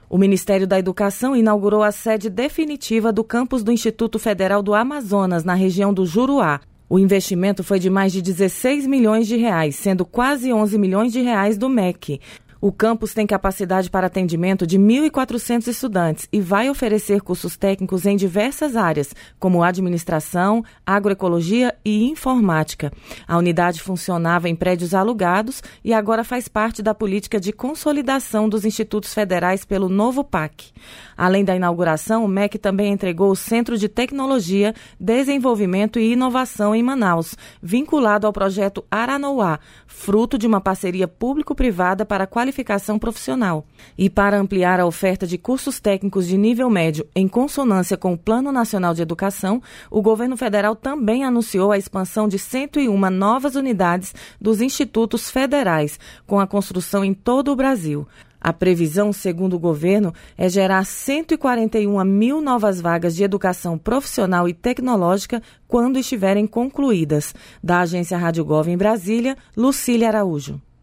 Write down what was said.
O Ministério da Educação inaugurou a sede definitiva do campus do Instituto Federal do Amazonas, na região do Juruá. O investimento foi de mais de 16 milhões de reais, sendo quase 11 milhões de reais do MEC. O campus tem capacidade para atendimento de 1.400 estudantes e vai oferecer cursos técnicos em diversas áreas, como administração, agroecologia e informática. A unidade funcionava em prédios alugados e agora faz parte da política de consolidação dos institutos federais pelo novo PAC. Além da inauguração, o MEC também entregou o Centro de Tecnologia, Desenvolvimento e Inovação em Manaus, vinculado ao projeto Aranauá, fruto de uma parceria público-privada para a qualificação profissional. E para ampliar a oferta de cursos técnicos de nível médio em consonância com o Plano Nacional de Educação, o governo federal também anunciou a expansão de 101 novas unidades dos institutos federais, com a construção em todo o Brasil. A previsão, segundo o governo, é gerar 141 mil novas vagas de educação profissional e tecnológica quando estiverem concluídas. Da agência Rádio Gov em Brasília, Lucília Araújo.